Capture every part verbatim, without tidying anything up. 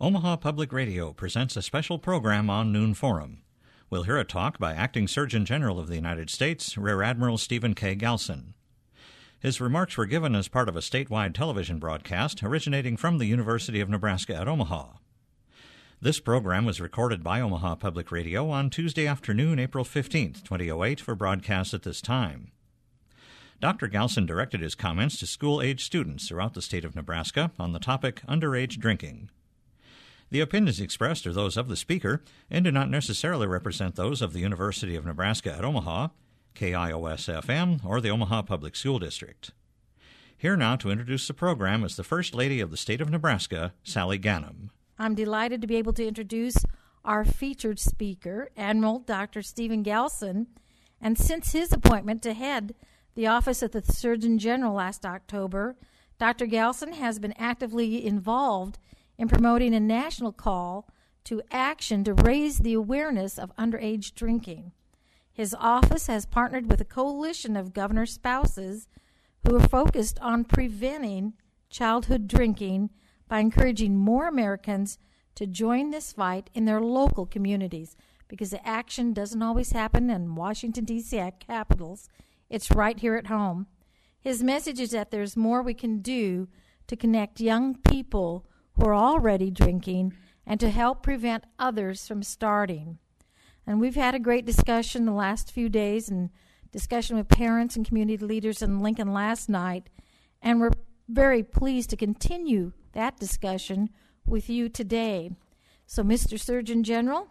Omaha Public Radio presents a special program on Noon Forum. We'll hear a talk by Acting Surgeon General of the United States, Rear Admiral Stephen K. Galson. His remarks were given as part of a statewide television broadcast originating from the University of Nebraska at Omaha. This program was recorded by Omaha Public Radio on Tuesday afternoon, April fifteenth, twenty oh eight, for broadcast at this time. Doctor Galson directed his comments to school-age students throughout the state of Nebraska on the topic underage drinking. The opinions expressed are those of the speaker and do not necessarily represent those of the University of Nebraska at Omaha, K I O S F M, or the Omaha Public School District. Here now to introduce the program is the First Lady of the State of Nebraska, Sally Ganim. I'm delighted to be able to introduce our featured speaker, Admiral Doctor Stephen Galson, and since his appointment to head the Office of the Surgeon General last October, Doctor Galson has been actively involved in promoting a national call to action to raise the awareness of underage drinking. His office has partnered with a coalition of governor spouses who are focused on preventing childhood drinking by encouraging more Americans to join this fight in their local communities, because the action doesn't always happen in Washington, D C capitals. It's right here at home. His message is that there's more we can do to connect young people who are already drinking and to help prevent others from starting. And we've had a great discussion the last few days and discussion with parents and community leaders in Lincoln last night, and we're very pleased to continue that discussion with you today. So, Mister Surgeon General.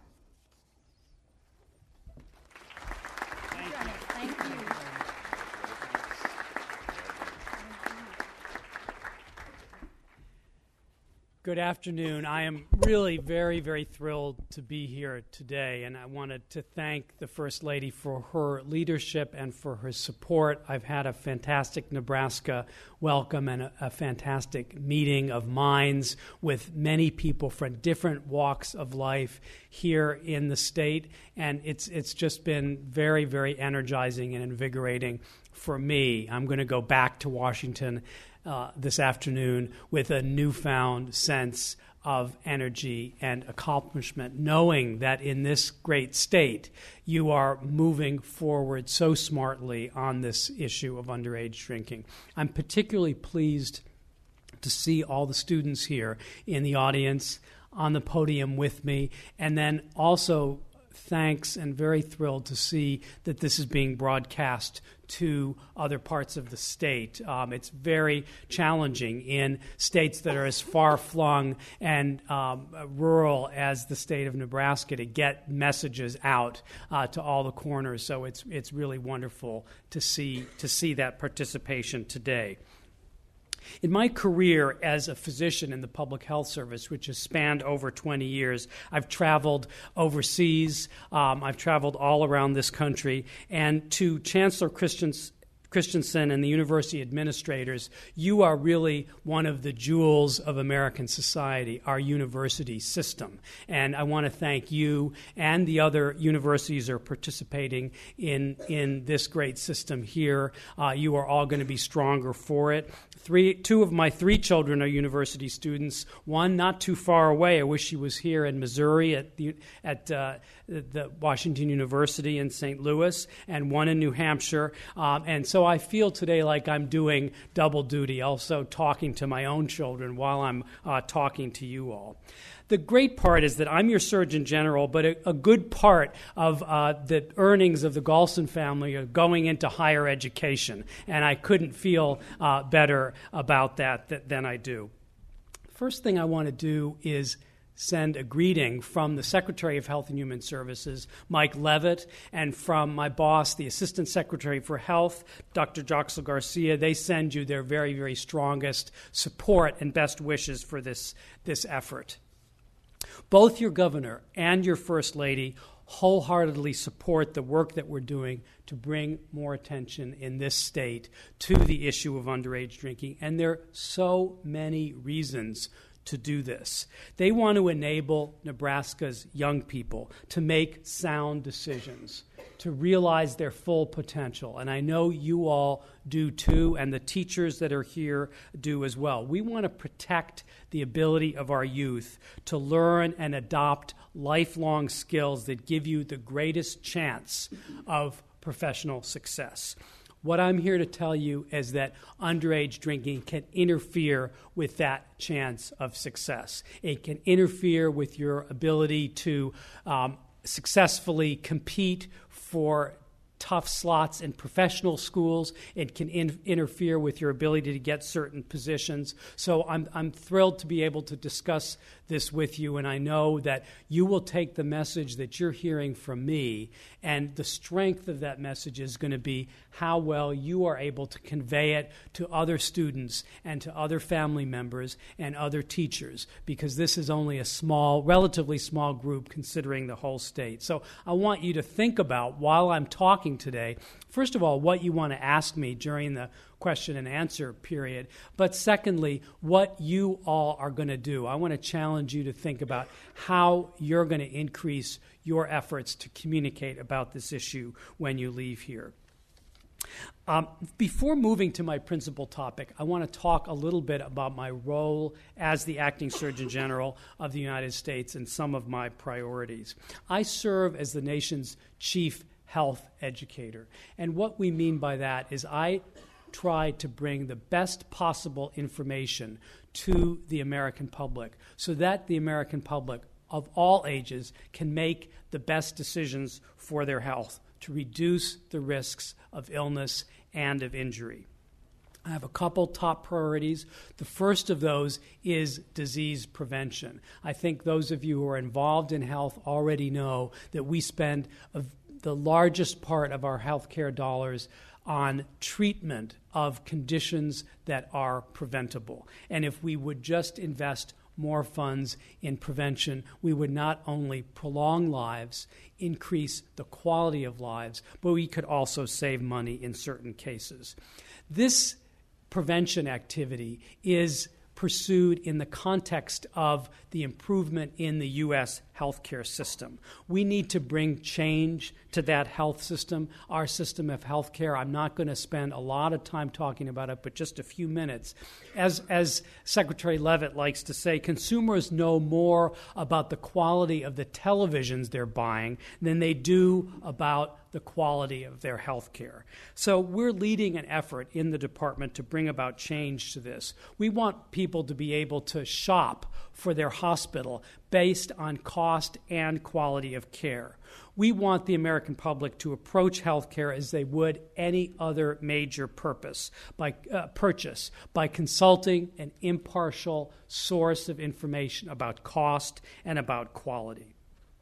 Thank you. Thank you. Good afternoon. I am really very, very thrilled to be here today, and I wanted to thank the First Lady for her leadership and for her support. I've had a fantastic Nebraska welcome and a, a fantastic meeting of minds with many people from different walks of life here in the state, and it's it's just been very, very energizing and invigorating for me. I'm going to go back to Washington Uh, this afternoon with a newfound sense of energy and accomplishment, knowing that in this great state you are moving forward so smartly on this issue of underage drinking. I'm particularly pleased to see all the students here in the audience, on the podium with me, and then also thanks and very thrilled to see that this is being broadcast to other parts of the state. Um, it's very challenging in states that are as far-flung and um, rural as the state of Nebraska to get messages out uh, to all the corners. So it's it's really wonderful to see to see that participation today. In my career as a physician in the public health service, which has spanned over twenty years, I've traveled overseas. Um, I've traveled all around this country. And to Chancellor Christians, Christensen and the university administrators, you are really one of the jewels of American society, our university system. And I want to thank you and the other universities that are participating in, in this great system here. Uh, you are all going to be stronger for it. Three, two of my three children are university students. One not too far away. I wish she was here in Missouri at the at uh, the Washington University in Saint Louis, and one in New Hampshire. Um, and so I feel today like I'm doing double duty, also talking to my own children while I'm uh, talking to you all. The great part is that I'm your Surgeon General, but a, a good part of uh, the earnings of the Galson family are going into higher education, and I couldn't feel uh, better about that th- than I do. First thing I want to do is send a greeting from the Secretary of Health and Human Services, Mike Levitt, and from my boss, the Assistant Secretary for Health, Doctor Joxel Garcia. They send you their very, very strongest support and best wishes for this, this effort. Both your governor and your First Lady wholeheartedly support the work that we're doing to bring more attention in this state to the issue of underage drinking. And there are so many reasons to do this. They want to enable Nebraska's young people to make sound decisions, to realize their full potential. And I know you all do too, and the teachers that are here do as well. We want to protect the ability of our youth to learn and adopt lifelong skills that give you the greatest chance of professional success. What I'm here to tell you is that underage drinking can interfere with that chance of success. It can interfere with your ability to um, successfully compete for tough slots in professional schools. It can in- interfere with your ability to get certain positions. So I'm I'm thrilled to be able to discuss this with you, and I know that you will take the message that you're hearing from me, and the strength of that message is going to be how well you are able to convey it to other students and to other family members and other teachers, because this is only a small, relatively small group considering the whole state. So I want you to think about, while I'm talking today, first of all, what you want to ask me during the question and answer period, but secondly, what you all are going to do. I want to challenge you to think about how you're going to increase your efforts to communicate about this issue when you leave here. Um, before moving to my principal topic, I want to talk a little bit about my role as the Acting Surgeon General of the United States and some of my priorities. I serve as the nation's chief health educator, and what we mean by that is I try to bring the best possible information to the American public so that the American public of all ages can make the best decisions for their health to reduce the risks of illness and of injury. I have a couple top priorities. The first of those is disease prevention. I think those of you who are involved in health already know that we spend a, the largest part of our healthcare dollars on treatment of conditions that are preventable. And if we would just invest more funds in prevention, we would not only prolong lives, increase the quality of lives, but we could also save money in certain cases. This prevention activity is pursued in the context of the improvement in the U S healthcare system. We need to bring change to that health system, our system of healthcare. I'm not going to spend a lot of time talking about it, but just a few minutes. As, as Secretary Leavitt likes to say, consumers know more about the quality of the televisions they're buying than they do about the quality of their health care. So we're leading an effort in the department to bring about change to this. We want people to be able to shop for their hospital based on cost and quality of care. We want the American public to approach healthcare as they would any other major purpose, by uh, purchase, by consulting an impartial source of information about cost and about quality.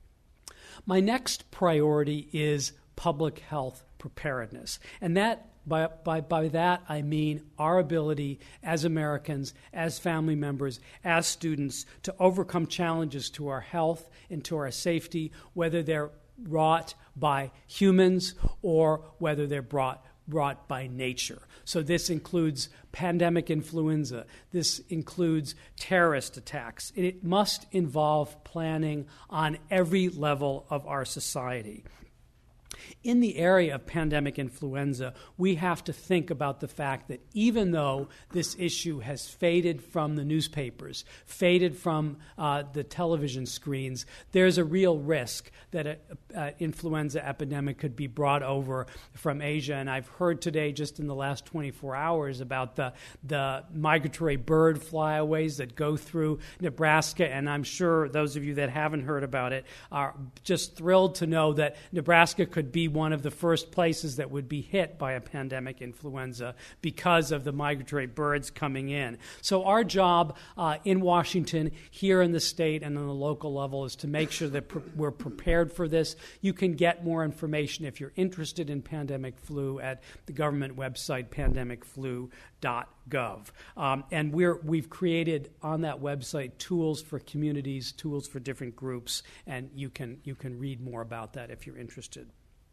My next priority is public health preparedness, and that By, by, by that, I mean our ability as Americans, as family members, as students, to overcome challenges to our health and to our safety, whether they're wrought by humans or whether they're brought, brought by nature. So this includes pandemic influenza. This includes terrorist attacks. It must involve planning on every level of our society. In the area of pandemic influenza, we have to think about the fact that even though this issue has faded from the newspapers, faded from uh, the television screens, there's a real risk that an influenza epidemic could be brought over from Asia. And I've heard today, just in the last twenty-four hours, about the, the migratory bird flyaways that go through Nebraska. And I'm sure those of you that haven't heard about it are just thrilled to know that Nebraska could be one of the first places that would be hit by a pandemic influenza because of the migratory birds coming in. So our job uh, in Washington, here in the state and on the local level, is to make sure that pre- we're prepared for this. You can get more information if you're interested in pandemic flu at the government website, pandemic flu dot gov. Um, and we're, we've created on that website tools for communities, tools for different groups, and you can, you can read more about that if you're interested.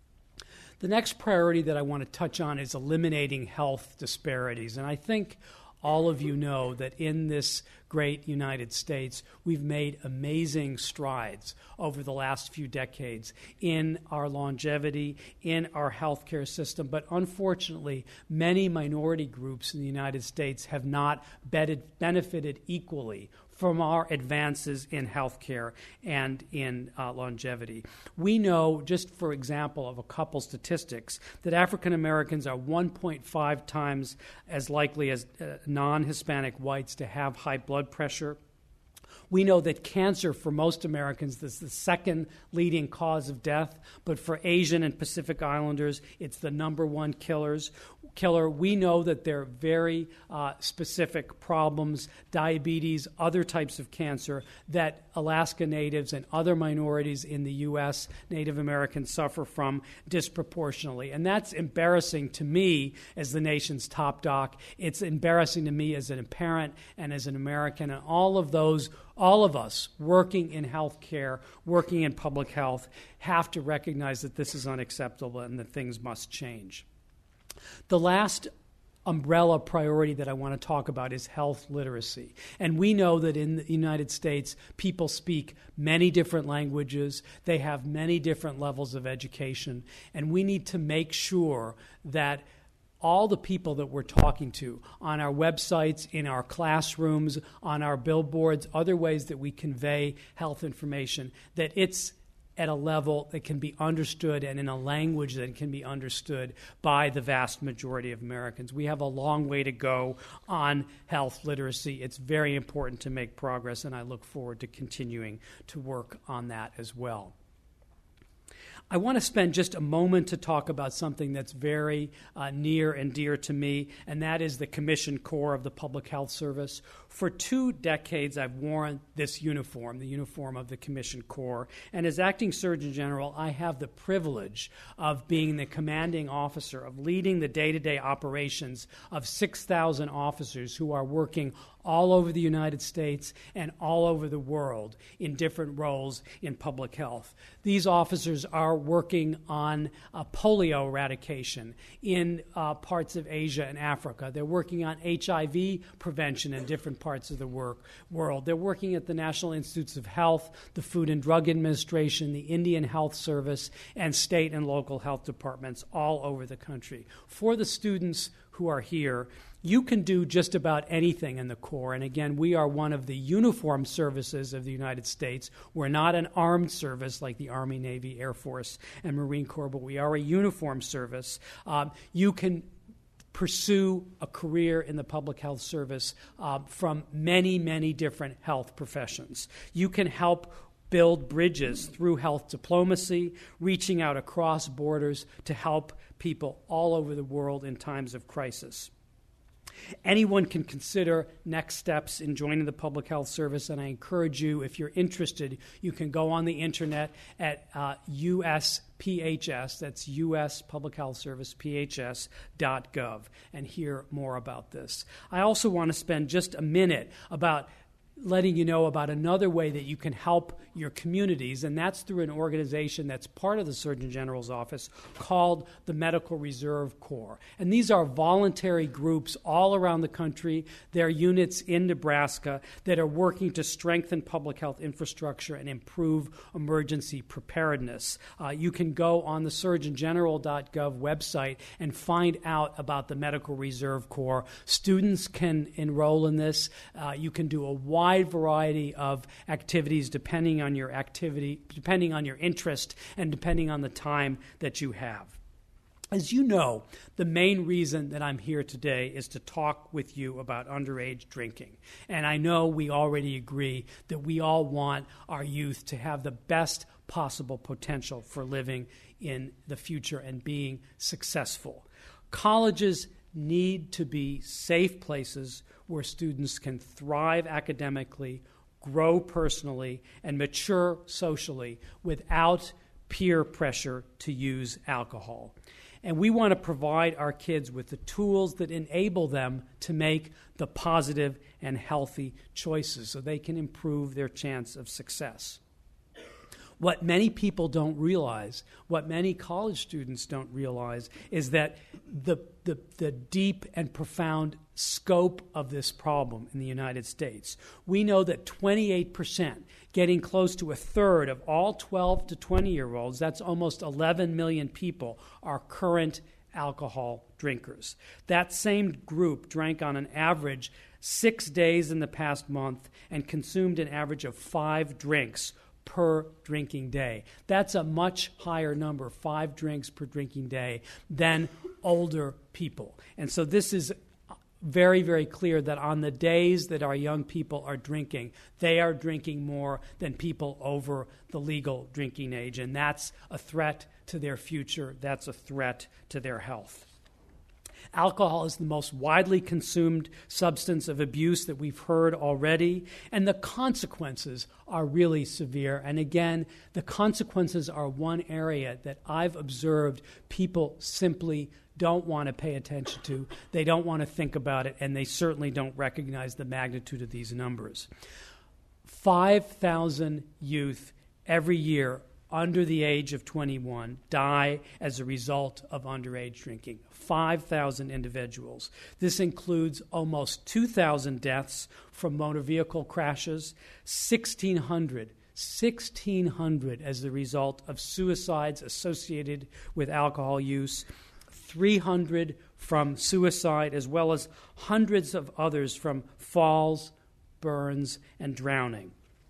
The next priority that I want to touch on is eliminating health disparities. And I think all of you know that in this great United States, we've made amazing strides over the last few decades in our longevity, in our healthcare system. But unfortunately, many minority groups in the United States have not benefited equally from our advances in healthcare and in uh, longevity. We know, just for example, of a couple statistics, that African Americans are one point five times as likely as uh, non-Hispanic whites to have high blood pressure. We know that cancer for most Americans is the second leading cause of death, but for Asian and Pacific Islanders, it's the number one killers. Killer. We know that there are very uh, specific problems, diabetes, other types of cancer that Alaska Natives and other minorities in the U S, Native Americans, suffer from disproportionately. And that's embarrassing to me as the nation's top doc. It's embarrassing to me as a parent and as an American, and all of those All of us working in healthcare, working in public health, have to recognize that this is unacceptable and that things must change. The last umbrella priority that I want to talk about is health literacy. And we know that in the United States, people speak many different languages. They have many different levels of education. And we need to make sure that all the people that we're talking to on our websites, in our classrooms, on our billboards, other ways that we convey health information, that it's at a level that can be understood and in a language that can be understood by the vast majority of Americans. We have a long way to go on health literacy. It's very important to make progress, and I look forward to continuing to work on that as well. I want to spend just a moment to talk about something that's very uh, near and dear to me, and that is the Commissioned Corps of the Public Health Service. For two decades, I've worn this uniform, the uniform of the Commissioned Corps, and as Acting Surgeon General, I have the privilege of being the commanding officer, of leading the day-to-day operations of six thousand officers who are working all over the United States and all over the world in different roles in public health. These officers are working on uh, polio eradication in uh, parts of Asia and Africa. They're working on H I V prevention in different parts of the work, world. They're working at the National Institutes of Health, the Food and Drug Administration, the Indian Health Service, and state and local health departments all over the country. For the students who are here, you can do just about anything in the Corps. And again, we are one of the uniformed services of the United States. We're not an armed service like the Army, Navy, Air Force, and Marine Corps, but we are a uniformed service. Um, you can pursue a career in the public health service uh, from many, many different health professions. You can help build bridges through health diplomacy, reaching out across borders to help people all over the world in times of crisis. Anyone can consider next steps in joining the public health service, and I encourage you, if you're interested, you can go on the internet at uh, U S P H S, that's U S Public Health Service, P H S dot gov, and hear more about this. I also want to spend just a minute about letting you know about another way that you can help your communities, and that's through an organization that's part of the Surgeon General's office called the Medical Reserve Corps. And these are voluntary groups all around the country. They're units in Nebraska that are working to strengthen public health infrastructure and improve emergency preparedness. Uh, you can go on the surgeon general dot gov website and find out about the Medical Reserve Corps. Students can enroll in this. Uh, you can do a wide wide variety of activities depending on your activity, depending on your interest, and depending on the time that you have. As you know, the main reason that I'm here today is to talk with you about underage drinking. And I know we already agree that we all want our youth to have the best possible potential for living in the future and being successful. Colleges need to be safe places where students can thrive academically, grow personally, and mature socially without peer pressure to use alcohol. And we want to provide our kids with the tools that enable them to make the positive and healthy choices so they can improve their chance of success. What many people don't realize, what many college students don't realize, is that the, the, the deep and profound scope of this problem in the United States. We know that twenty-eight percent, getting close to a third of all twelve to twenty-year-olds, that's almost eleven million people, are current alcohol drinkers. That same group drank on an average six days in the past month and consumed an average of five drinks per drinking day. That's a much higher number, five drinks per drinking day, than older people. And so this is very, very clear that on the days that our young people are drinking, they are drinking more than people over the legal drinking age. And that's a threat to their future. That's a threat to their health. Alcohol is the most widely consumed substance of abuse that we've heard already, and the consequences are really severe. And again, the consequences are one area that I've observed people simply don't want to pay attention to. They don't want to think about it, and they certainly don't recognize the magnitude of these numbers. five thousand youth every year under the age of twenty-one die as a result of underage drinking. five thousand individuals. This includes almost two thousand deaths from motor vehicle crashes, sixteen hundred, sixteen hundred as the result of suicides associated with alcohol use, three hundred from suicide, as well as hundreds of others from falls, burns, and drowning.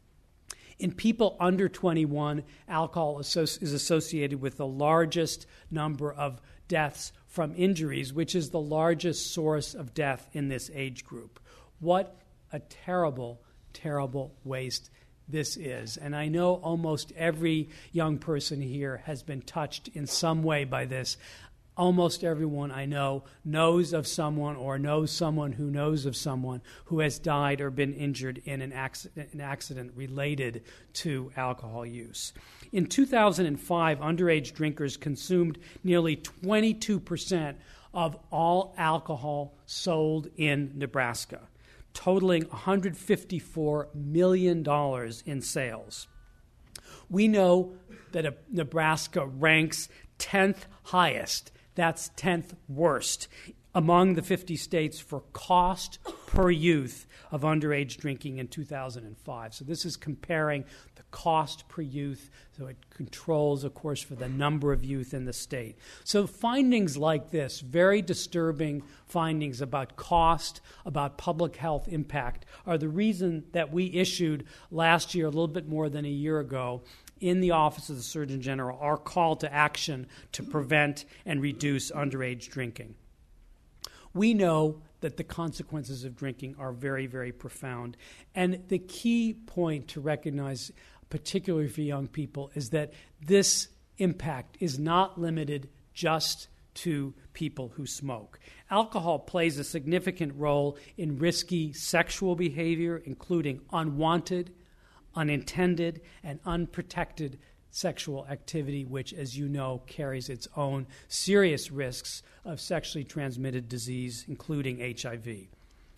In people under twenty-one, alcohol is associated with the largest number of deaths from injuries, which is the largest source of death in this age group. What a terrible, terrible waste this is. And I know almost every young person here has been touched in some way by this. Almost everyone I know knows of someone or knows someone who knows of someone who has died or been injured in an accident, an accident related to alcohol use. In two thousand five, underage drinkers consumed nearly twenty-two percent of all alcohol sold in Nebraska, totaling one hundred fifty-four million dollars in sales. We know that Nebraska ranks tenth highest. That's tenth worst among the fifty states for cost per youth of underage drinking in two thousand five. So this is comparing the cost per youth. So it controls, of course, for the number of youth in the state. So findings like this, very disturbing findings about cost, about public health impact, are the reason that we issued last year, a little bit more than a year ago, in the Office of the Surgeon General, our call to action to prevent and reduce underage drinking. We know that the consequences of drinking are very, very profound. And the key point to recognize, particularly for young people, is that this impact is not limited just to people who smoke. Alcohol plays a significant role in risky sexual behavior, including unwanted, unintended, and unprotected sexual activity, which, as you know, carries its own serious risks of sexually transmitted disease, including H I V.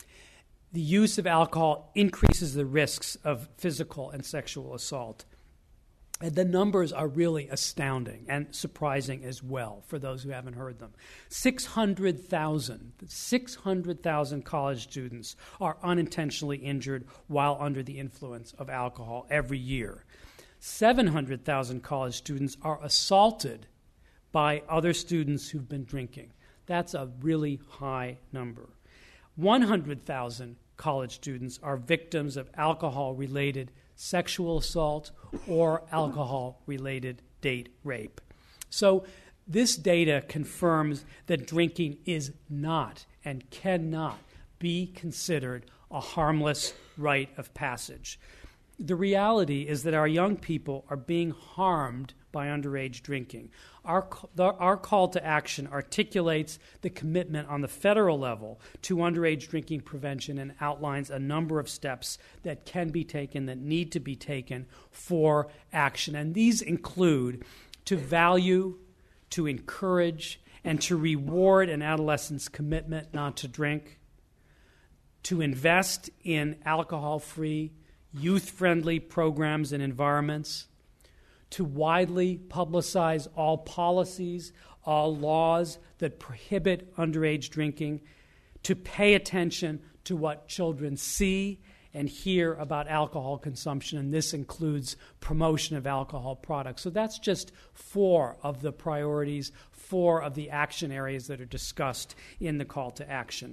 The use of alcohol increases the risks of physical and sexual assault. And the numbers are really astounding and surprising as well for those who haven't heard them. six hundred thousand, six hundred thousand college students are unintentionally injured while under the influence of alcohol every year. seven hundred thousand college students are assaulted by other students who've been drinking. That's a really high number. one hundred thousand college students are victims of alcohol-related sexual assault or alcohol-related date rape. So this data confirms that drinking is not and cannot be considered a harmless rite of passage. The reality is that our young people are being harmed by underage drinking. Our, the, our call to action articulates the commitment on the federal level to underage drinking prevention and outlines a number of steps that can be taken, that need to be taken for action. And these include to value, to encourage, and to reward an adolescent's commitment not to drink, to invest in alcohol-free, youth-friendly programs and environments, to widely publicize all policies, all laws that prohibit underage drinking, to pay attention to what children see and hear about alcohol consumption, and this includes promotion of alcohol products. So that's just four of the priorities, four of the action areas that are discussed in the call to action.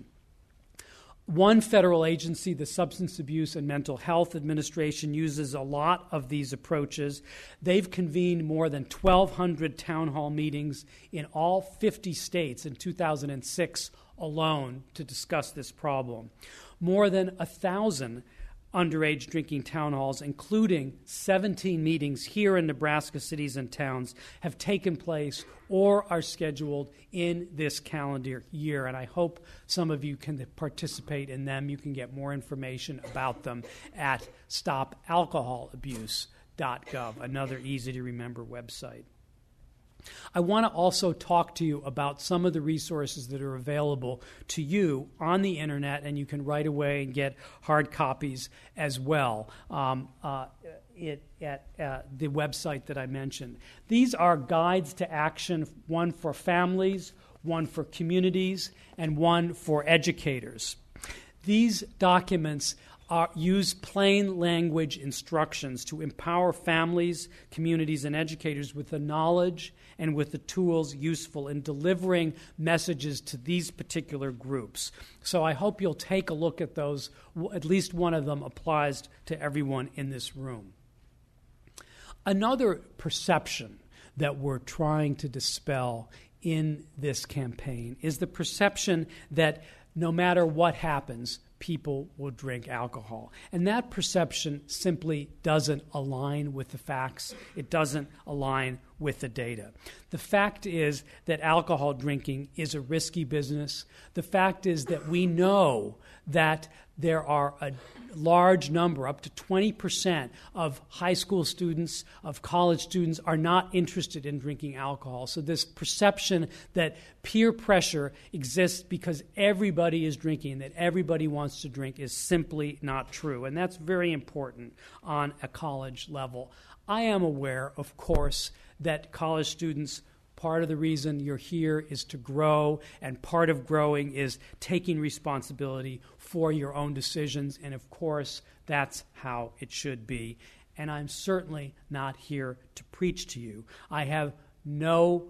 One federal agency, the Substance Abuse and Mental Health Administration, uses a lot of these approaches. They've convened more than twelve hundred town hall meetings in all fifty states in two thousand six alone to discuss this problem. More than one thousand underage drinking town halls, including seventeen meetings here in Nebraska cities and towns, have taken place or are scheduled in this calendar year. And I hope some of you can participate in them. You can get more information about them at stop alcohol abuse dot gov, another easy-to-remember website. I want to also talk to you about some of the resources that are available to you on the internet, and you can right away and get hard copies as well um, uh, it, at uh, the website that I mentioned. These are guides to action, one for families, one for communities, and one for educators. These documents Are, use plain language instructions to empower families, communities, and educators with the knowledge and with the tools useful in delivering messages to these particular groups. So I hope you'll take a look at those. At least one of them applies to everyone in this room. Another perception that we're trying to dispel in this campaign is the perception that no matter what happens, people will drink alcohol. And that perception simply doesn't align with the facts. It doesn't align with the data. The fact is that alcohol drinking is a risky business. The fact is that we know that there are a large number, up to twenty percent of high school students, of college students, are not interested in drinking alcohol. So this perception that peer pressure exists because everybody is drinking, that everybody wants to drink, is simply not true. And that's very important on a college level. I am aware, of course, that college students, part of the reason you're here is to grow, and part of growing is taking responsibility for your own decisions, and of course, that's how it should be. And I'm certainly not here to preach to you. I have no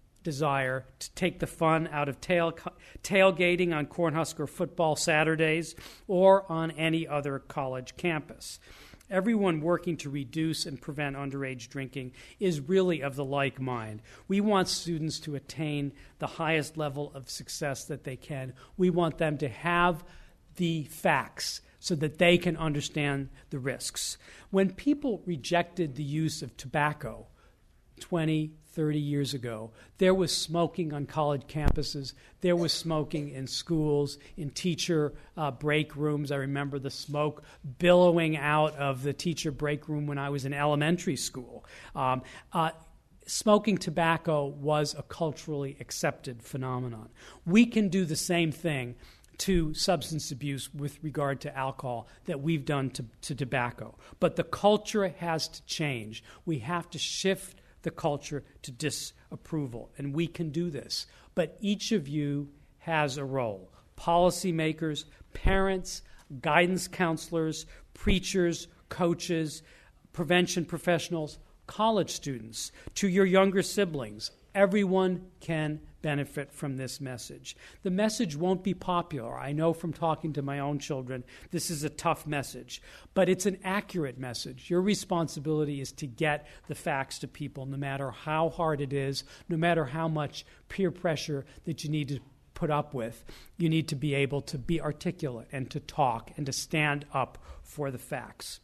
desire to take the fun out of tail, tailgating on Cornhusker football Saturdays or on any other college campus. Everyone working to reduce and prevent underage drinking is really of the like mind. We want students to attain the highest level of success that they can. We want them to have the facts so that they can understand the risks. When people rejected the use of tobacco twenty, thirty years ago, there was smoking on college campuses. There was smoking in schools, in teacher uh, break rooms. I remember the smoke billowing out of the teacher break room when I was in elementary school. Um, uh, Smoking tobacco was a culturally accepted phenomenon. We can do the same thing to substance abuse with regard to alcohol that we've done to, to tobacco. But the culture has to change. We have to shift the culture to disapproval, and we can do this. But each of you has a role. Policymakers, parents, guidance counselors, preachers, coaches, prevention professionals, college students, to your younger siblings. Everyone can benefit from this message. The message won't be popular. I know from talking to my own children, this is a tough message, but it's an accurate message. Your responsibility is to get the facts to people, no matter how hard it is, no matter how much peer pressure that you need to put up with. You need to be able to be articulate and to talk and to stand up for the facts.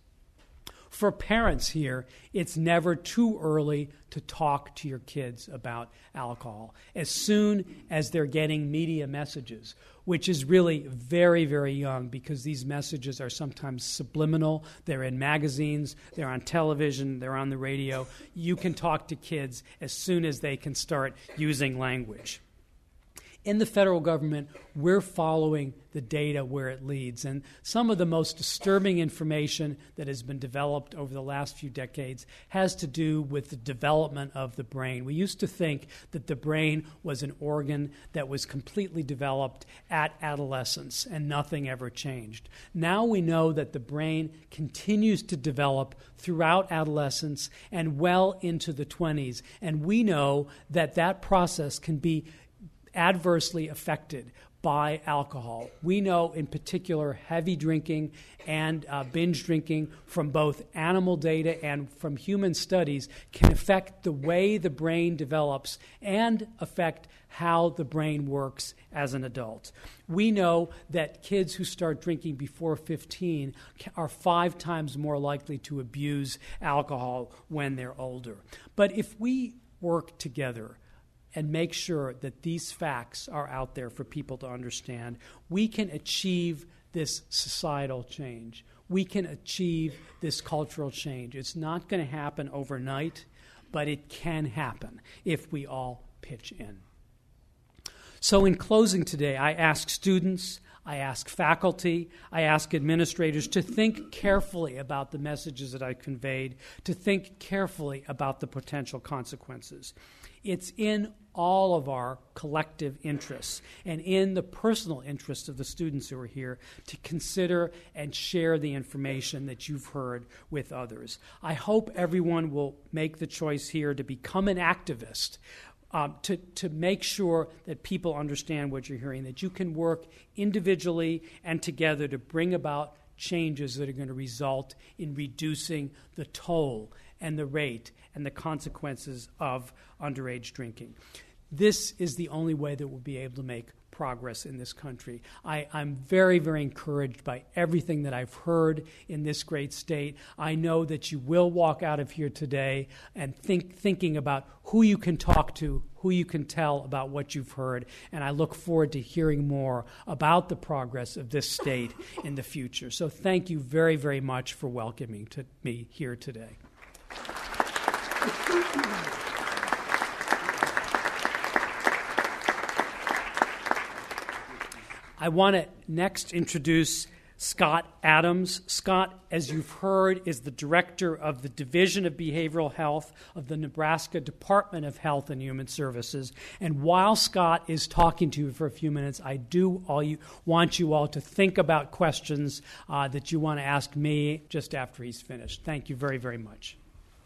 For parents here, it's never too early to talk to your kids about alcohol. As soon as they're getting media messages, which is really very, very young because these messages are sometimes subliminal. They're in magazines, they're on television, they're on the radio. You can talk to kids as soon as they can start using language. In the federal government, we're following the data where it leads. And some of the most disturbing information that has been developed over the last few decades has to do with the development of the brain. We used to think that the brain was an organ that was completely developed at adolescence and nothing ever changed. Now we know that the brain continues to develop throughout adolescence and well into the twenties. And we know that that process can be adversely affected by alcohol. We know in particular heavy drinking and uh, binge drinking from both animal data and from human studies can affect the way the brain develops and affect how the brain works as an adult. We know that kids who start drinking before fifteen are five times more likely to abuse alcohol when they're older. But if we work together and make sure that these facts are out there for people to understand, we can achieve this societal change. We can achieve this cultural change. It's not going to happen overnight, but it can happen if we all pitch in. So in closing today, I ask students, I ask faculty, I ask administrators to think carefully about the messages that I conveyed, to think carefully about the potential consequences. It's in all of our collective interests and in the personal interests of the students who are here to consider and share the information that you've heard with others. I hope everyone will make the choice here to become an activist, um, to, to make sure that people understand what you're hearing, that you can work individually and together to bring about changes that are going to result in reducing the toll and the rate and the consequences of underage drinking. This is the only way that we'll be able to make progress in this country. I, I'm very, very encouraged by everything that I've heard in this great state. I know that you will walk out of here today and think thinking about who you can talk to, who you can tell about what you've heard, and I look forward to hearing more about the progress of this state in the future. So thank you very, very much for welcoming to me here today. I want to next introduce Scott Adams. Scott, as you've heard, is the director of the Division of Behavioral Health of the Nebraska Department of Health and Human Services. And while Scott is talking to you for a few minutes, I do all you, want you all to think about questions uh, that you want to ask me just after he's finished. Thank you very, very much.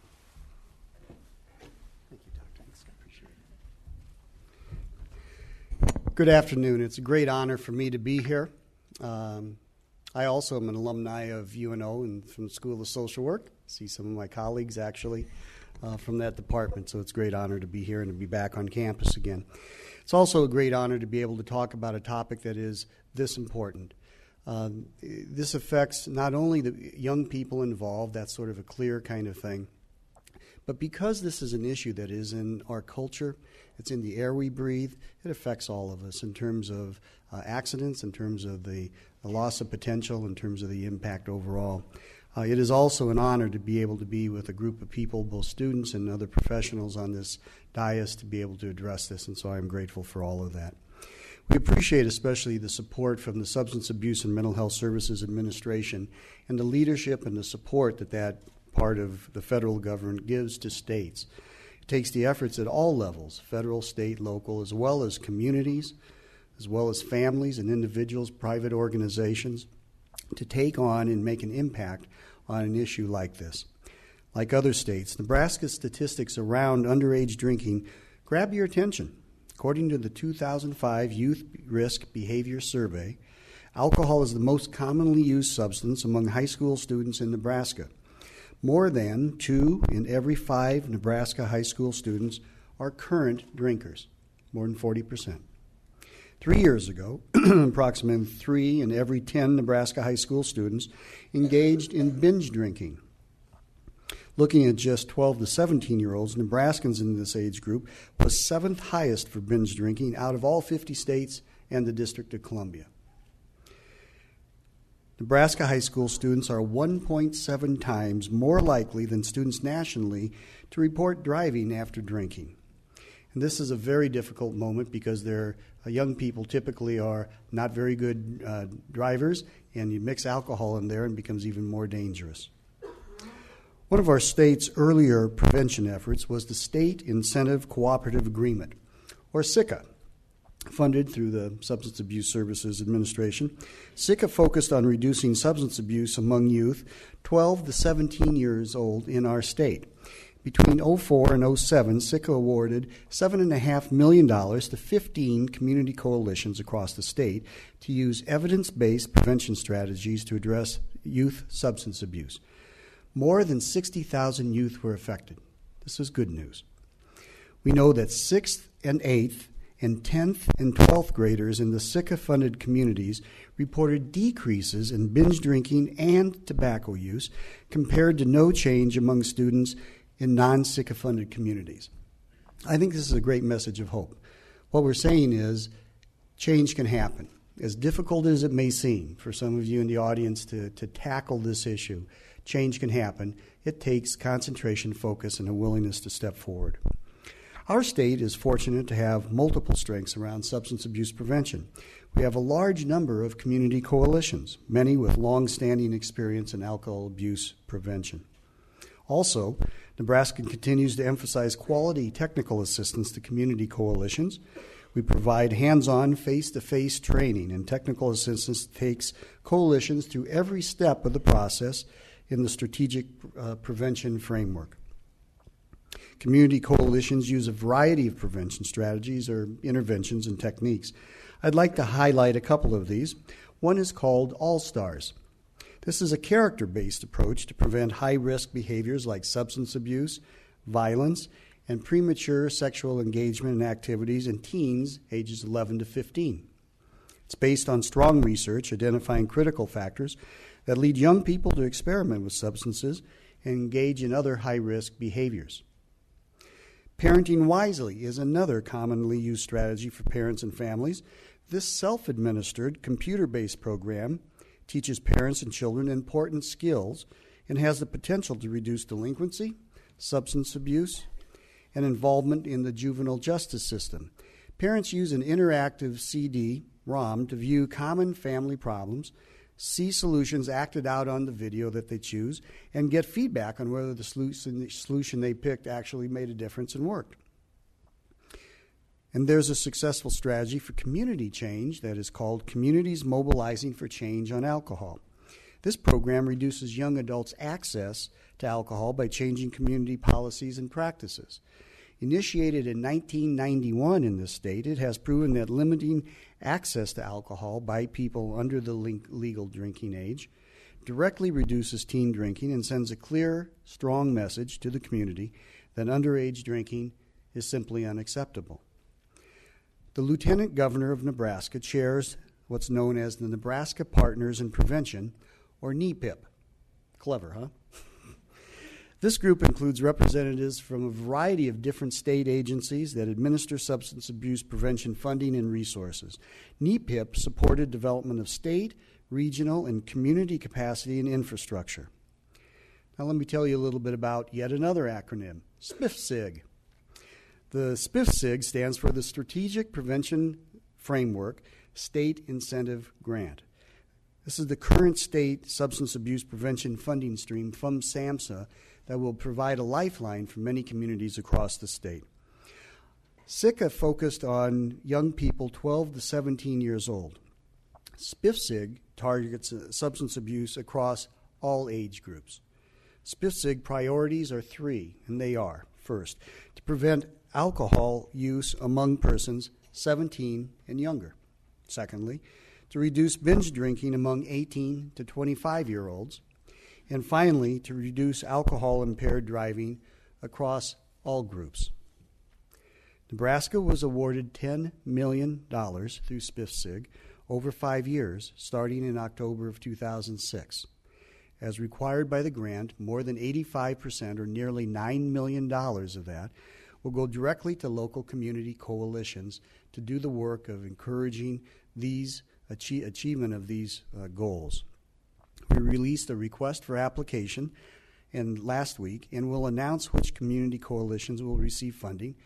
Good afternoon. It's a great honor for me to be here. Um, I also am an alumni of U N O and from the School of Social Work. I see some of my colleagues actually uh, from that department, so it's a great honor to be here and to be back on campus again. It's also a great honor to be able to talk about a topic that is this important. Um, this affects not only the young people involved, that's sort of a clear kind of thing, but because this is an issue that is in our culture, it's in the air we breathe, it affects all of us in terms of uh, accidents, in terms of the, the loss of potential, in terms of the impact overall. Uh, it is also an honor to be able to be with a group of people, both students and other professionals on this dais, to be able to address this, and so I'm grateful for all of that. We appreciate especially the support from the Substance Abuse and Mental Health Services Administration and the leadership and the support that that part of the federal government gives to states. It takes the efforts at all levels, federal, state, local, as well as communities, as well as families and individuals, private organizations, to take on and make an impact on an issue like this. Like other states, Nebraska's statistics around underage drinking grab your attention. According to the two thousand five Youth Risk Behavior Survey, alcohol is the most commonly used substance among high school students in Nebraska. More than two in every five Nebraska high school students are current drinkers, more than forty percent. Three years ago, approximately three in every ten Nebraska high school students engaged in binge drinking. Looking at just twelve to seventeen-year-olds, Nebraskans in this age group was seventh highest for binge drinking out of all fifty states and the District of Columbia. Nebraska high school students are one point seven times more likely than students nationally to report driving after drinking. And this is a very difficult moment because they're, uh, young people typically are not very good uh, drivers, and you mix alcohol in there and it becomes even more dangerous. One of our state's earlier prevention efforts was the State Incentive Cooperative Agreement, or S I C A, funded through the Substance Abuse Services Administration. S I C A focused on reducing substance abuse among youth twelve to seventeen years old in our state. Between oh four and oh seven, S I C A awarded seven point five million dollars to fifteen community coalitions across the state to use evidence-based prevention strategies to address youth substance abuse. More than sixty thousand youth were affected. This is good news. We know that sixth and eighth and tenth and twelfth graders in the S I C A-funded communities reported decreases in binge drinking and tobacco use compared to no change among students in non-S I C A-funded communities. I think this is a great message of hope. What we're saying is change can happen. As difficult as it may seem for some of you in the audience to, to tackle this issue, change can happen. It takes concentration, focus, and a willingness to step forward. Our state is fortunate to have multiple strengths around substance abuse prevention. We have a large number of community coalitions, many with long-standing experience in alcohol abuse prevention. Also, Nebraska continues to emphasize quality technical assistance to community coalitions. We provide hands-on, face-to-face training, and technical assistance takes coalitions through every step of the process in the strategic uh, prevention framework. Community coalitions use a variety of prevention strategies or interventions and techniques. I'd like to highlight a couple of these. One is called All Stars. This is a character-based approach to prevent high-risk behaviors like substance abuse, violence, and premature sexual engagement and activities in teens ages eleven to fifteen. It's based on strong research identifying critical factors that lead young people to experiment with substances and engage in other high-risk behaviors. Parenting Wisely is another commonly used strategy for parents and families. This self-administered, computer-based program teaches parents and children important skills and has the potential to reduce delinquency, substance abuse, and involvement in the juvenile justice system. Parents use an interactive C D ROM to view common family problems, see solutions acted out on the video that they choose, and get feedback on whether the solution they picked actually made a difference and worked. And there's a successful strategy for community change that is called Communities Mobilizing for Change on Alcohol. This program reduces young adults' access to alcohol by changing community policies and practices. Initiated in nineteen ninety-one in this state, it has proven that limiting access to alcohol by people under the legal drinking age directly reduces teen drinking and sends a clear, strong message to the community that underage drinking is simply unacceptable. The Lieutenant Governor of Nebraska chairs what's known as the Nebraska Partners in Prevention, or N E P I P. Clever, huh? This group includes representatives from a variety of different state agencies that administer substance abuse prevention funding and resources. N E P I P supported development of state, regional, and community capacity and infrastructure. Now let me tell you a little bit about yet another acronym, S P I F S I G. The S P I F S I G stands for the Strategic Prevention Framework State Incentive Grant. This is the current state substance abuse prevention funding stream from SAMHSA that will provide a lifeline for many communities across the state. S I C A focused on young people twelve to seventeen years old. S P I F S I G targets substance abuse across all age groups. S P I F S I G priorities are three, and they are, first, to prevent alcohol use among persons seventeen and younger. Secondly, to reduce binge drinking among eighteen to twenty-five-year-olds. And finally, to reduce alcohol-impaired driving across all groups. Nebraska was awarded ten million dollars through S P I F S I G over five years, starting in October of two thousand six. As required by the grant, more than eighty-five percent, or nearly nine million dollars of that, will go directly to local community coalitions to do the work of encouraging these achieve, achievement of these uh, goals. We released a request for application and last week and will announce which community coalitions will receive funding by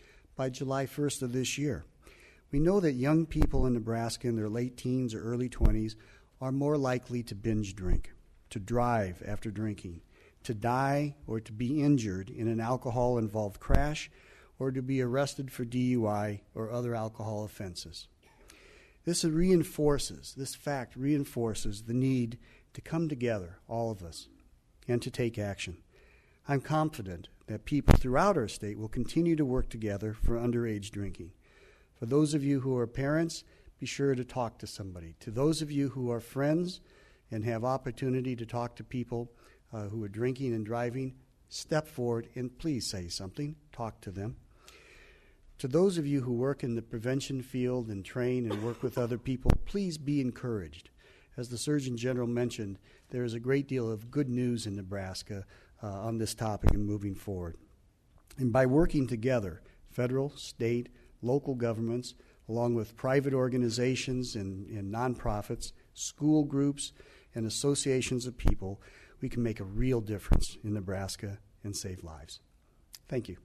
by July first of this year. We know that young people in Nebraska in their late teens or early twenties are more likely to binge drink, to drive after drinking, to die or to be injured in an alcohol-involved crash, or to be arrested for D U I or other alcohol offenses. This reinforces, this fact reinforces the need to come together, all of us, and to take action. I'm confident that people throughout our state will continue to work together for underage drinking. For those of you who are parents, be sure to talk to somebody. To those of you who are friends and have opportunity to talk to people uh, who are drinking and driving, step forward and please say something. Talk to them. To those of you who work in the prevention field and train and work with other people, please be encouraged. As the Surgeon General mentioned, there is a great deal of good news in Nebraska uh, on this topic and moving forward. And by working together, federal, state, local governments, along with private organizations and, and nonprofits, school groups, and associations of people, we can make a real difference in Nebraska and save lives. Thank you.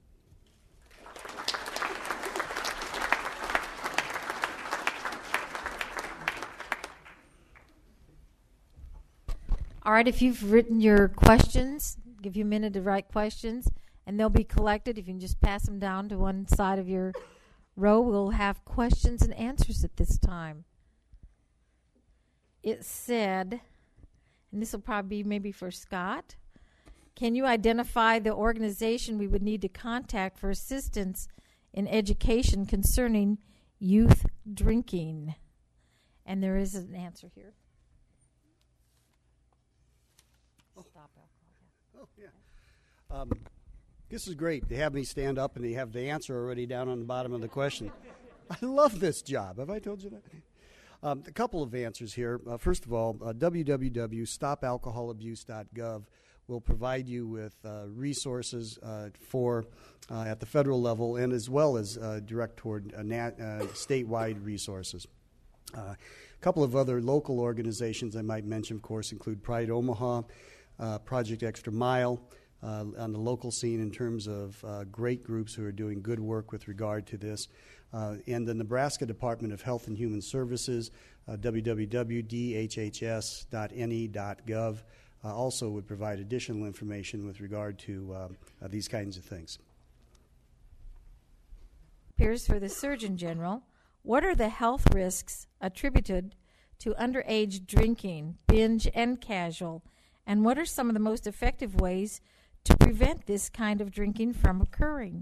All right, if you've written your questions, give you a minute to write questions, and they'll be collected. If you can just pass them down to one side of your row, we'll have questions and answers at this time. It said, and this will probably be maybe for Scott, can you identify the organization we would need to contact for assistance in education concerning youth drinking? And there is an answer here. Stop alcohol. Oh, yeah. Um, this is great. They have me stand up and they have the answer already down on the bottom of the question. I love this job. Have I told you that? Um, a couple of answers here. Uh, first of all, uh, w w w dot stop alcohol abuse dot gov will provide you with uh, resources uh, for uh, at the federal level and as well as uh, direct toward uh, nat, uh, statewide resources. Uh, a couple of other local organizations I might mention, of course, include Pride Omaha, Uh, Project Extra Mile uh, on the local scene in terms of uh, great groups who are doing good work with regard to this. Uh, and the Nebraska Department of Health and Human Services, uh, w w w dot d h h s dot n e dot gov, uh, also would provide additional information with regard to um, uh, these kinds of things. Here's for the Surgeon General. What are the health risks attributed to underage drinking, binge and casual? And what are some of the most effective ways to prevent this kind of drinking from occurring?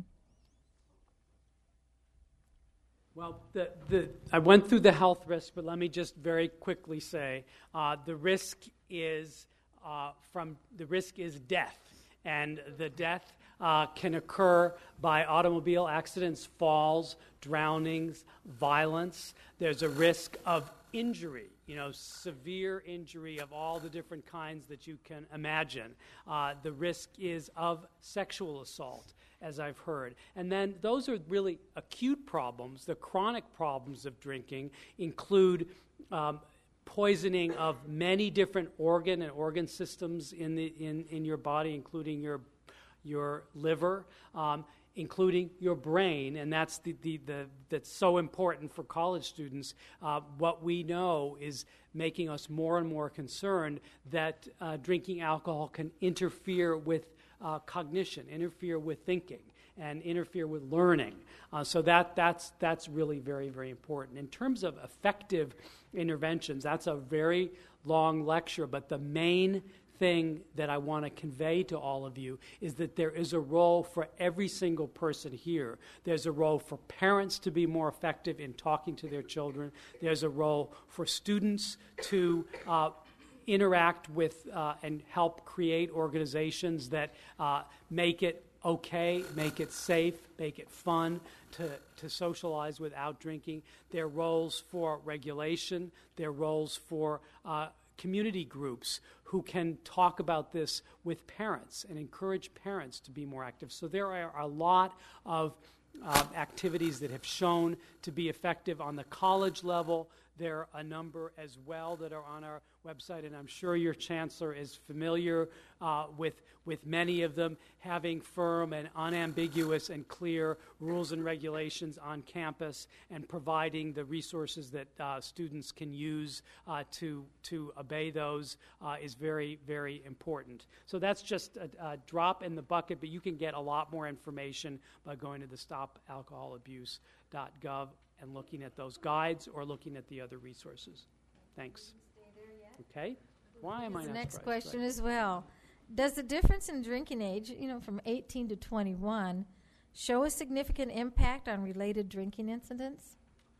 Well, the, the, I went through the health risk, but let me just very quickly say uh, the risk is uh, from the risk is death, and the death uh, can occur by automobile accidents, falls, drownings, violence. There's a risk of injury, you know, severe injury of all the different kinds that you can imagine. Uh, the risk is of sexual assault, as I've heard. And then those are really acute problems. The chronic problems of drinking include um, poisoning of many different organ and organ systems in the in, in your body, including your your liver, um, including your brain, and that's the, the, the that's so important for college students. Uh, what we know is making us more and more concerned that uh, drinking alcohol can interfere with uh, cognition, interfere with thinking, and interfere with learning. Uh, so that that's that's really very, very important. In terms of effective interventions, that's a very long lecture, but the main thing that I want to convey to all of you is that there is a role for every single person here. There's a role for parents to be more effective in talking to their children. There's a role for students to uh, interact with uh, and help create organizations that uh, make it okay, make it safe, make it fun to, to socialize without drinking. There are roles for regulation. There are roles for uh, community groups who can talk about this with parents and encourage parents to be more active. So there are a lot of uh, activities that have shown to be effective on the college level. There are a number as well that are on our website, and I'm sure your chancellor is familiar uh, with, with many of them, having firm and unambiguous and clear rules and regulations on campus and providing the resources that uh, students can use uh, to, to obey those uh, is very, very important. So that's just a, a drop in the bucket, but you can get a lot more information by going to the stop alcohol abuse dot gov and looking at those guides or looking at the other resources. Thanks. Okay. Why am I The not next surprised? question Right. as well. Does the difference in drinking age, you know, from eighteen to twenty-one, show a significant impact on related drinking incidents?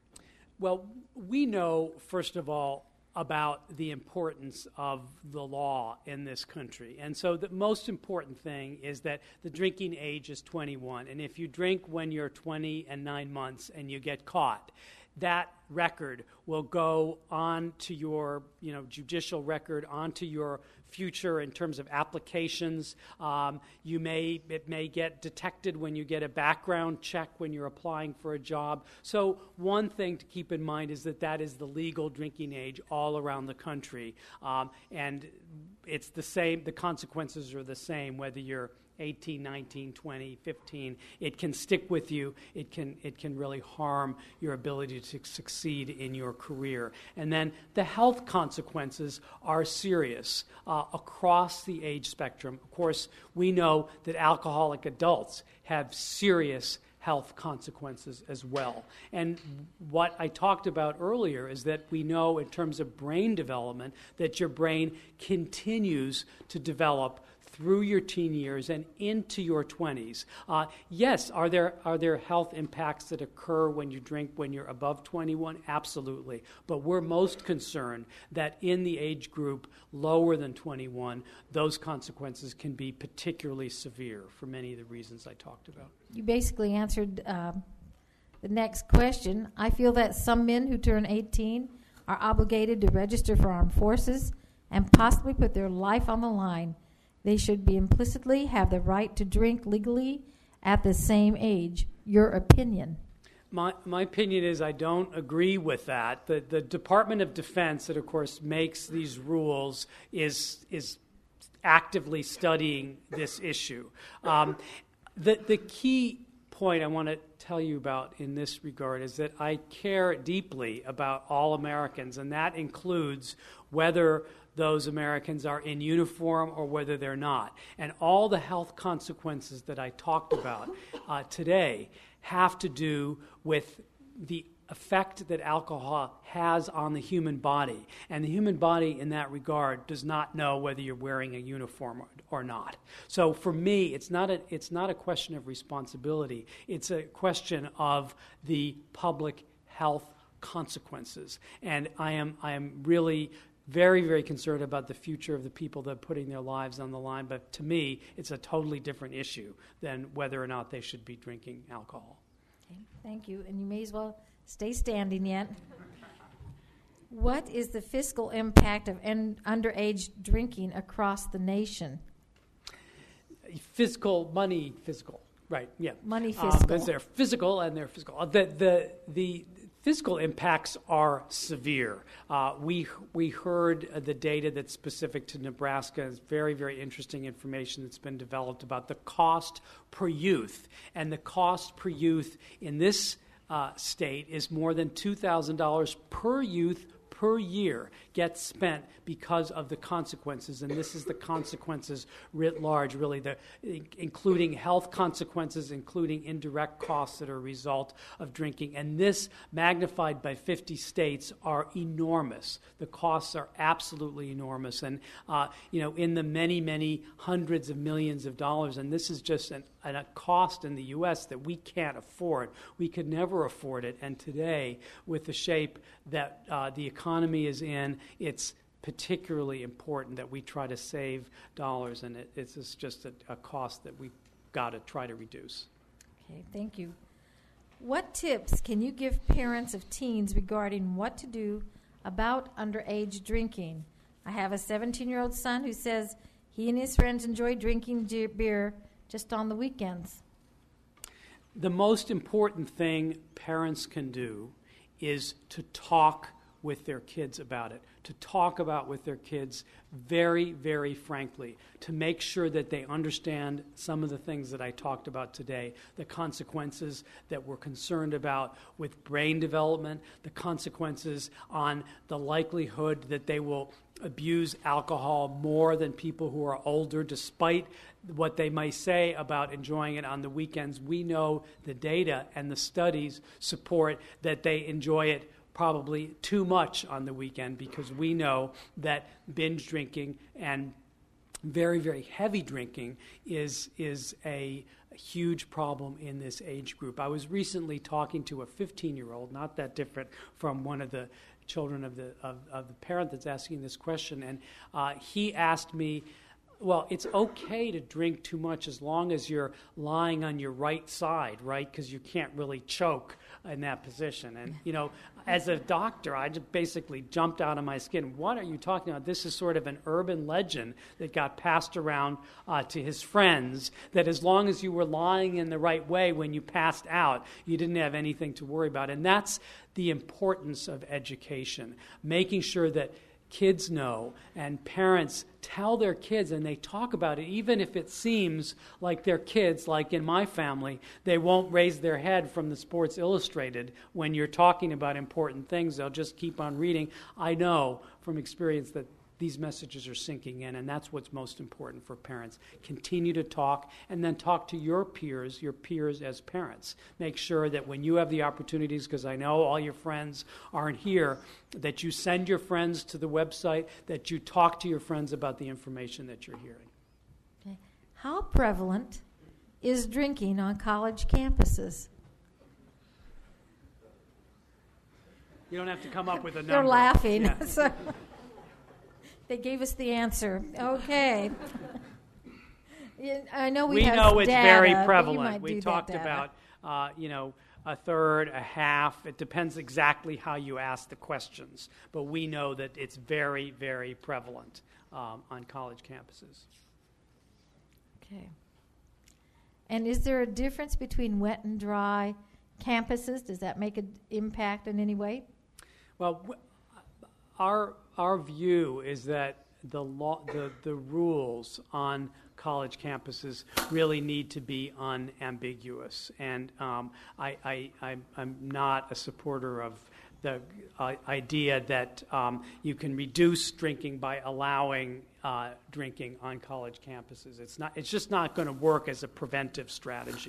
Well, we know, first of all, about the importance of the law in this country. And so the most important thing is that the drinking age is twenty-one. And if you drink when you're twenty and nine months and you get caught, that record will go on to your, you know, judicial record, onto your future in terms of applications. Um, you may, it may get detected when you get a background check when you're applying for a job. So one thing to keep in mind is that that is the legal drinking age all around the country. Um, and it's the same, the consequences are the same whether you're eighteen, nineteen, twenty, fifteen. It can stick with you. It can it can really harm your ability to succeed in your career. And then the health consequences are serious uh, across the age spectrum. Of course, we know that alcoholic adults have serious health consequences as well. And what I talked about earlier is that we know in terms of brain development that your brain continues to develop through your teen years and into your twenties. Uh, yes, are there are there health impacts that occur when you drink when you're above twenty-one? Absolutely. But we're most concerned that in the age group lower than twenty-one, those consequences can be particularly severe for many of the reasons I talked about. You basically answered um, the next question. I feel that some men who turn eighteen are obligated to register for armed forces and possibly put their life on the line. They should be implicitly have the right to drink legally at the same age. Your opinion? My, my opinion is I don't agree with that. The, the Department of Defense, that of course makes these rules, is, is actively studying this issue. Um, the, the key point I want to tell you about in this regard is that I care deeply about all Americans, and that includes whether those Americans are in uniform or whether they're not. And all the health consequences that I talked about uh, today have to do with the effect that alcohol has on the human body. And the human body in that regard does not know whether you're wearing a uniform or, or not. So for me, it's not a, it's not a question of responsibility. It's a question of the public health consequences. And I am I am really very, very concerned about the future of the people that are putting their lives on the line. But to me, it's a totally different issue than whether or not they should be drinking alcohol. Okay, thank you. And you may as well stay standing yet. What is the fiscal impact of en- underage drinking across the nation? Physical, money, physical. Right, yeah. Money Um, fiscal. because they're physical and they're physical. Uh, The, the, the physical impacts are severe. Uh, we, we heard uh, the data that's specific to Nebraska. It's very, very interesting information that's been developed about the cost per youth. And the cost per youth in this uh, state is more than two thousand dollars per youth per year gets spent because of the consequences, and this is the consequences writ large, really, the, including health consequences, including indirect costs that are a result of drinking. And this, magnified by fifty states, are enormous. The costs are absolutely enormous, and uh, you know, in the many, many hundreds of millions of dollars. And this is just an, an, a cost in the U S that we can't afford. We could never afford it. And today, with the shape that uh, the economy is in, it's particularly important that we try to save dollars, and it, it's just a, a cost that we've got to try to reduce. Okay, thank you. What tips can you give parents of teens regarding what to do about underage drinking? I have a seventeen-year-old son who says he and his friends enjoy drinking ge- beer just on the weekends. The most important thing parents can do is to talk with their kids about it, to talk about with their kids very, very frankly, to make sure that they understand some of the things that I talked about today, the consequences that we're concerned about with brain development, the consequences on the likelihood that they will abuse alcohol more than people who are older, despite what they might say about enjoying it on the weekends. We know the data and the studies support that they enjoy it probably too much on the weekend, because we know that binge drinking and very, very heavy drinking is is a huge problem in this age group. I was recently talking to a fifteen-year-old, not that different from one of the children of the of, of the parent that's asking this question, and uh, he asked me, well, it's okay to drink too much as long as you're lying on your right side, right? Because you can't really choke in that position. And, you know, as a doctor, I just basically jumped out of my skin. What are you talking about? This is sort of an urban legend that got passed around uh, to his friends, that as long as you were lying in the right way when you passed out, you didn't have anything to worry about. And that's the importance of education, making sure that kids know and parents tell their kids, and they talk about it, even if it seems like their kids, like in my family, they won't raise their head from the Sports Illustrated when you're talking about important things. They'll just keep on reading. I know from experience that these messages are sinking in, and that's what's most important for parents. Continue to talk, and then talk to your peers, your peers as parents. Make sure that when you have the opportunities, because I know all your friends aren't here, that you send your friends to the website, that you talk to your friends about the information that you're hearing. Okay. How prevalent is drinking on college campuses? You don't have to come up with a number. They're laughing. Yeah. So they gave us the answer. Okay. I know we, we have know it's data, very but you prevalent. might We do talked that data. about, uh, you know, a third, a half. It depends exactly how you ask the questions. But we know that it's very, very prevalent um, on college campuses. Okay. And is there a difference between wet and dry campuses? Does that make an impact in any way? Well, w- our our view is that the law, the, the rules on college campuses really need to be unambiguous, and um, I, I I'm, I'm not a supporter of the uh, idea that um, you can reduce drinking by allowing uh, drinking on college campuses. It's not. It's just not going to work as a preventive strategy.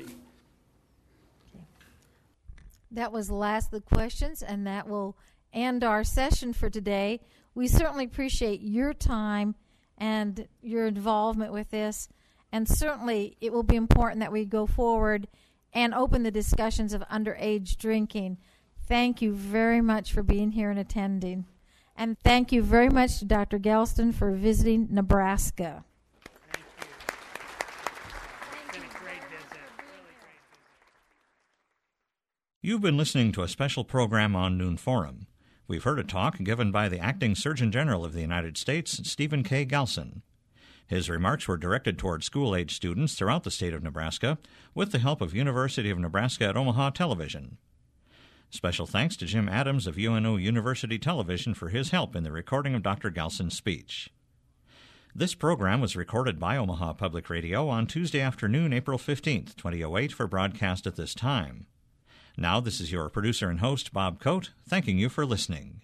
That was the last of the questions, and that will end our session for today. We certainly appreciate your time and your involvement with this, and certainly it will be important that we go forward and open the discussions of underage drinking. Thank you very much for being here and attending. And thank you very much to Doctor Galston for visiting Nebraska. Thank you. It's been a great visit. Really great visit. You've been listening to a special program on Noon Forum. We've heard a talk given by the Acting Surgeon General of the United States, Stephen K. Galston. His remarks were directed toward school-age students throughout the state of Nebraska with the help of University of Nebraska at Omaha Television. Special thanks to Jim Adams of U N O University Television for his help in the recording of Doctor Galston's speech. This program was recorded by Omaha Public Radio on Tuesday afternoon, April fifteenth, twenty oh eight, for broadcast at this time. Now, this is your producer and host, Bob Coate, thanking you for listening.